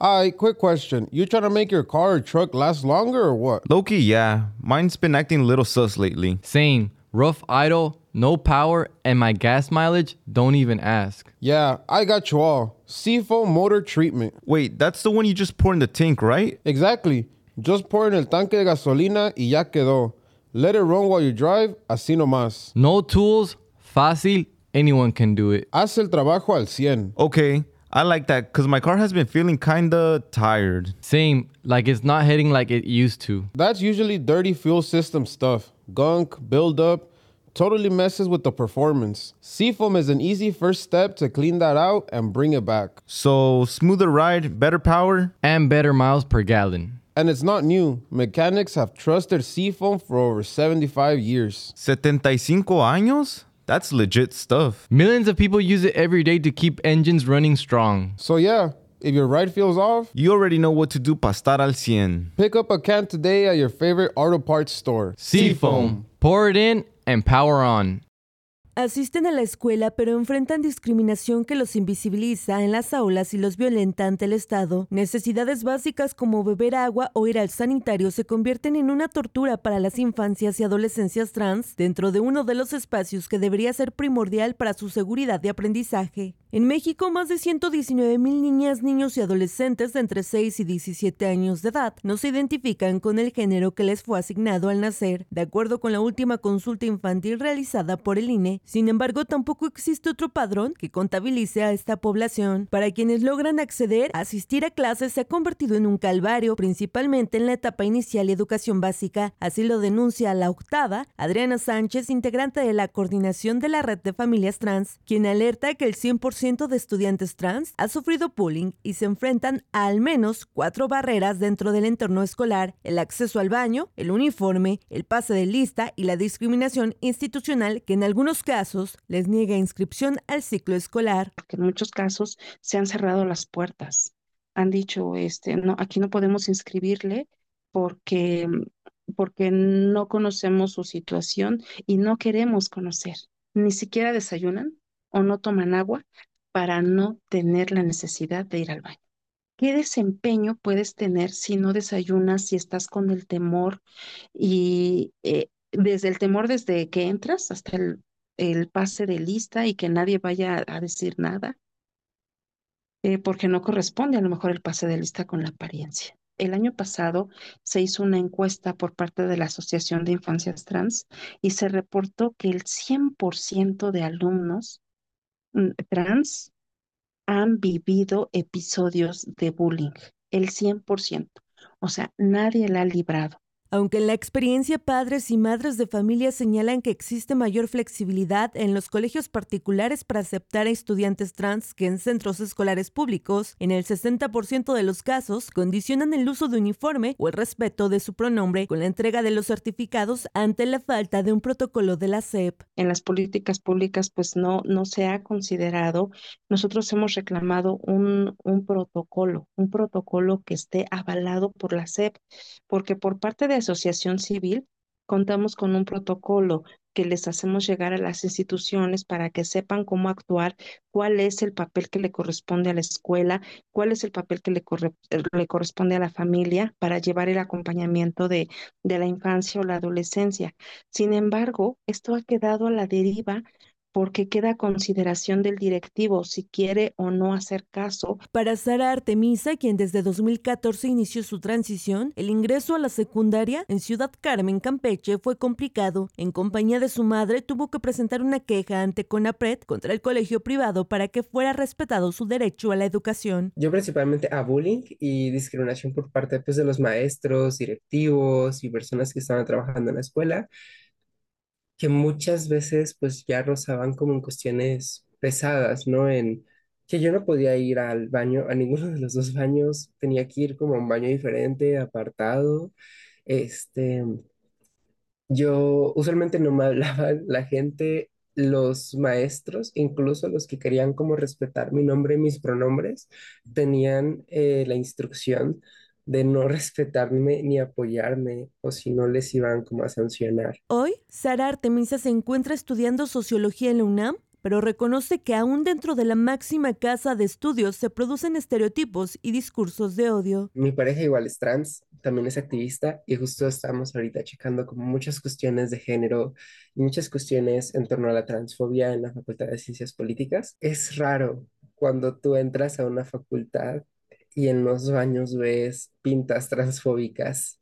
Alright, quick question. You trying to make your car or truck last longer or what? Low-key, yeah. Mine's been acting a little sus lately. Same. Rough idle, no power, and my gas mileage, don't even ask. Yeah, I got you all. Seafoam motor treatment. Wait, that's the one you just pour in the tank, right? Exactly. Just pour en el tanque de gasolina y ya quedó. Let it run while you drive, así nomás. No tools, fácil, anyone can do it. Haz el trabajo al 100. Okay, I like that because my car has been feeling kinda tired. Same, like it's not hitting like it used to. That's usually dirty fuel system stuff. Gunk, buildup, totally messes with the performance. Seafoam is an easy first step to clean that out and bring it back. So, smoother ride, better power? And better miles per gallon. And it's not new. Mechanics have trusted Seafoam for over 75 years. 75 años? That's legit stuff. Millions of people use it every day to keep engines running strong. So yeah, if your ride feels off, You already know what to do para estar al 100. pick up a can today at your favorite auto parts store. Seafoam. Pour it in and power on. Asisten a la escuela, pero enfrentan discriminación que los invisibiliza en las aulas y los violenta ante el Estado. Necesidades básicas como beber agua o ir al sanitario se convierten en una tortura para las infancias y adolescencias trans dentro de uno de los espacios que debería ser primordial para su seguridad de aprendizaje. En México, más de 119,000 niñas, niños y adolescentes de entre 6 y 17 años de edad no se identifican con el género que les fue asignado al nacer, de acuerdo con la última consulta infantil realizada por el INE. Sin embargo, tampoco existe otro padrón que contabilice a esta población. Para quienes logran acceder, asistir a clases se ha convertido en un calvario, principalmente en la etapa inicial y educación básica. Así lo denuncia La Octava, Adriana Sánchez, integrante de la coordinación de la Red de Familias Trans, quien alerta que el 100% de estudiantes trans ha sufrido bullying y se enfrentan a al menos 4 barreras dentro del entorno escolar: el acceso al baño, el uniforme, el pase de lista y la discriminación institucional que en algunos casos les niega inscripción al ciclo escolar. Porque en muchos casos se han cerrado las puertas. Han dicho, no, aquí no podemos inscribirle porque, porque no conocemos su situación y no queremos conocer. Ni siquiera desayunan o no toman agua para no tener la necesidad de ir al baño. ¿Qué desempeño puedes tener si no desayunas, si estás con el temor y desde el temor desde que entras hasta el pase de lista y que nadie vaya a decir nada? Porque no corresponde a lo mejor el pase de lista con la apariencia. El año pasado se hizo una encuesta por parte de la Asociación de Infancias Trans y se reportó que el 100% de alumnos trans han vivido episodios de bullying, el 100%. O sea, nadie la ha librado. Aunque en la experiencia padres y madres de familia señalan que existe mayor flexibilidad en los colegios particulares para aceptar a estudiantes trans que en centros escolares públicos, en el 60% de los casos condicionan el uso de uniforme o el respeto de su pronombre con la entrega de los certificados ante la falta de un protocolo de la SEP. En las políticas públicas pues no se ha considerado. Nosotros hemos reclamado un protocolo que esté avalado por la SEP, porque por parte de asociación civil contamos con un protocolo que les hacemos llegar a las instituciones para que sepan cómo actuar, cuál es el papel que le corresponde a la escuela, cuál es el papel que le corresponde a la familia para llevar el acompañamiento de la infancia o la adolescencia. Sin embargo, esto ha quedado a la deriva porque queda a consideración del directivo si quiere o no hacer caso. Para Sara Artemisa, quien desde 2014 inició su transición, el ingreso a la secundaria en Ciudad Carmen, Campeche, fue complicado. En compañía de su madre, tuvo que presentar una queja ante CONAPRED contra el colegio privado para que fuera respetado su derecho a la educación. Yo principalmente a bullying y discriminación por parte pues, de los maestros, directivos y personas que estaban trabajando en la escuela, que muchas veces pues ya rozaban como en cuestiones pesadas, ¿no? En que yo no podía ir al baño, a ninguno de los dos baños, tenía que ir como a un baño diferente, apartado. Este, yo usualmente no me hablaba la gente, los maestros, incluso los que querían como respetar mi nombre y mis pronombres, tenían la instrucción de no respetarme ni apoyarme o si no les iban como a sancionar. Hoy, Sara Artemisa se encuentra estudiando sociología en la UNAM, pero reconoce que aún dentro de la máxima casa de estudios se producen estereotipos y discursos de odio. Mi pareja igual es trans, también es activista y justo estamos ahorita checando como muchas cuestiones de género y muchas cuestiones en torno a la transfobia en la Facultad de Ciencias Políticas. Es raro cuando tú entras a una facultad y en los baños ves pintas transfóbicas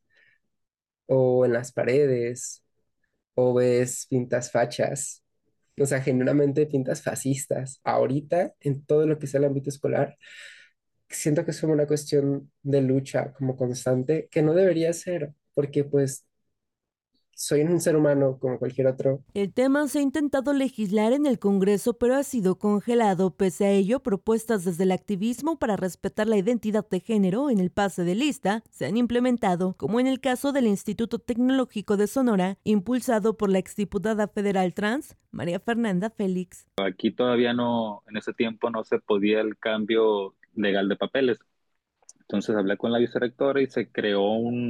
o en las paredes o ves pintas fachas. O sea, genuinamente pintas fascistas. Ahorita, en todo lo que es el ámbito escolar, siento que es como una cuestión de lucha como constante, que no debería ser, porque pues soy un ser humano como cualquier otro. El tema se ha intentado legislar en el Congreso, pero ha sido congelado. Pese a ello, propuestas desde el activismo para respetar la identidad de género en el pase de lista se han implementado, como en el caso del Instituto Tecnológico de Sonora, impulsado por la exdiputada federal trans, María Fernanda Félix. Aquí todavía no, en ese tiempo no se podía el cambio legal de papeles. Entonces hablé con la vicerrectora y se creó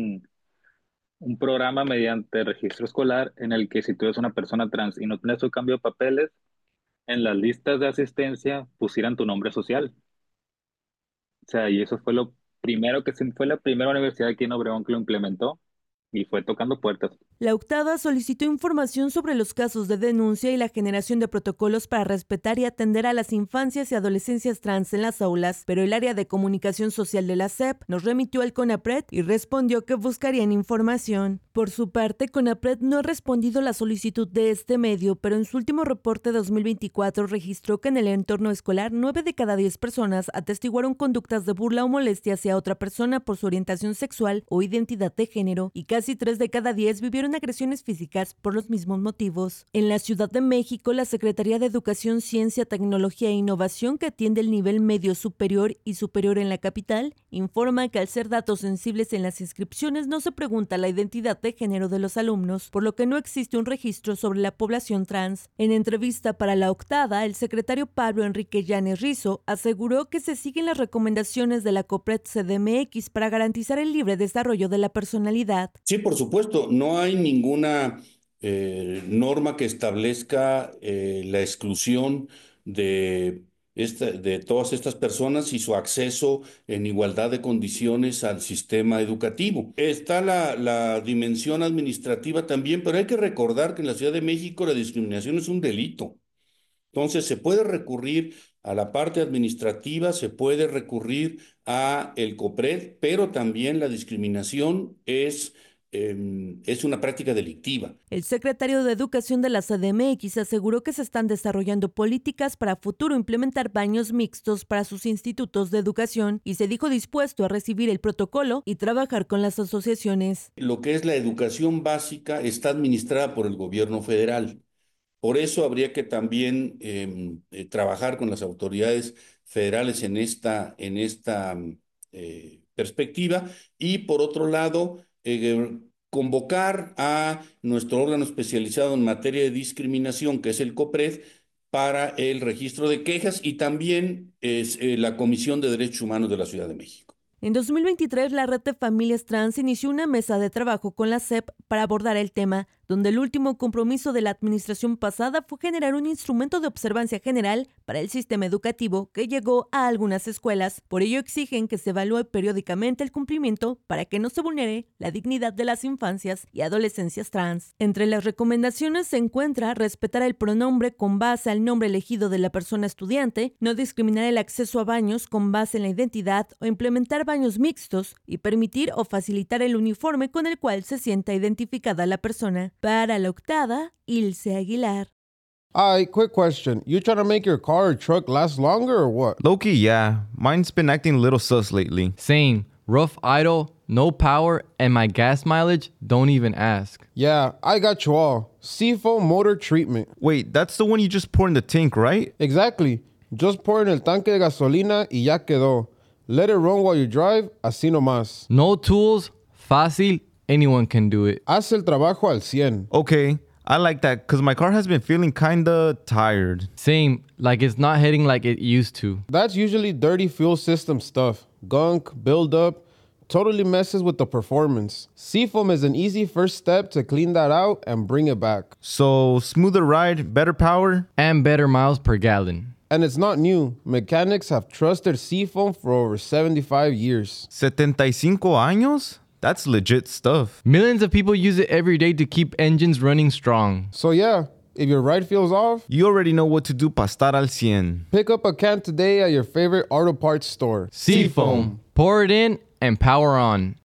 un programa mediante registro escolar en el que si tú eres una persona trans y no tienes tu cambio de papeles, en las listas de asistencia pusieran tu nombre social. O sea, y eso fue lo primero fue la primera universidad aquí en Obregón que lo implementó y fue tocando puertas. La octava solicitó información sobre los casos de denuncia y la generación de protocolos para respetar y atender a las infancias y adolescencias trans en las aulas, pero el área de comunicación social de la SEP nos remitió al CONAPRED y respondió que buscarían información. Por su parte, CONAPRED no ha respondido la solicitud de este medio, pero en su último reporte 2024 registró que en el entorno escolar 9 de cada 10 personas atestiguaron conductas de burla o molestia hacia otra persona por su orientación sexual o identidad de género, y casi 3 de cada 10 vivieron agresiones físicas por los mismos motivos. En la Ciudad de México, la Secretaría de Educación, Ciencia, Tecnología e Innovación, que atiende el nivel medio superior y superior en la capital, informa que al ser datos sensibles en las inscripciones no se pregunta la identidad de género de los alumnos, por lo que no existe un registro sobre la población trans. En entrevista para La Octava, el secretario Pablo Enrique Llanes Rizo aseguró que se siguen las recomendaciones de la COPRED CDMX para garantizar el libre desarrollo de la personalidad. Sí, por supuesto, no hay ninguna norma que establezca la exclusión de todas estas personas y su acceso en igualdad de condiciones al sistema educativo. Está la dimensión administrativa también, pero hay que recordar que en la Ciudad de México la discriminación es un delito. Entonces, se puede recurrir a la parte administrativa, se puede recurrir a el COPRED, pero también la discriminación es una práctica delictiva. El secretario de Educación de la CDMX aseguró que se están desarrollando políticas para futuro implementar baños mixtos para sus institutos de educación y se dijo dispuesto a recibir el protocolo y trabajar con las asociaciones. Lo que es la educación básica está administrada por el gobierno federal. Por eso habría que también trabajar con las autoridades federales en esta perspectiva y por otro lado convocar a nuestro órgano especializado en materia de discriminación, que es el COPRED, para el registro de quejas y también la Comisión de Derechos Humanos de la Ciudad de México. En 2023, la Red de Familias Trans inició una mesa de trabajo con la SEP para abordar el tema, donde el último compromiso de la administración pasada fue generar un instrumento de observancia general para el sistema educativo que llegó a algunas escuelas. Por ello exigen que se evalúe periódicamente el cumplimiento para que no se vulnere la dignidad de las infancias y adolescencias trans. Entre las recomendaciones se encuentra respetar el pronombre con base al nombre elegido de la persona estudiante, no discriminar el acceso a baños con base en la identidad o implementar baños mixtos y permitir o facilitar el uniforme con el cual se sienta identificada la persona. Para La Octava, Ilse Aguilar. Alright, quick question. You trying to make your car or truck last longer or what? Low-key, yeah. Mine's been acting a little sus lately. Same. Rough idle, no power, and my gas mileage, don't even ask. Yeah, I got you all. Seafoam motor treatment. Wait, that's the one you just pour in the tank, right? Exactly. Just pour en el tanque de gasolina y ya quedó. Let it run while you drive, así nomás. No tools, fácil, anyone can do it. Haz el trabajo al 100. Okay, I like that because my car has been feeling kinda tired. Same, like it's not hitting like it used to. That's usually dirty fuel system stuff. Gunk, buildup, totally messes with the performance. Seafoam is an easy first step to clean that out and bring it back. So, smoother ride, better power? And better miles per gallon. And it's not new. Mechanics have trusted Seafoam for over 75 years. 75 años? That's legit stuff. Millions of people use it every day to keep engines running strong. So yeah, if your ride feels off, You already know what to do para estar al 100. pick up a can today at your favorite auto parts store. Seafoam. Pour it in and power on.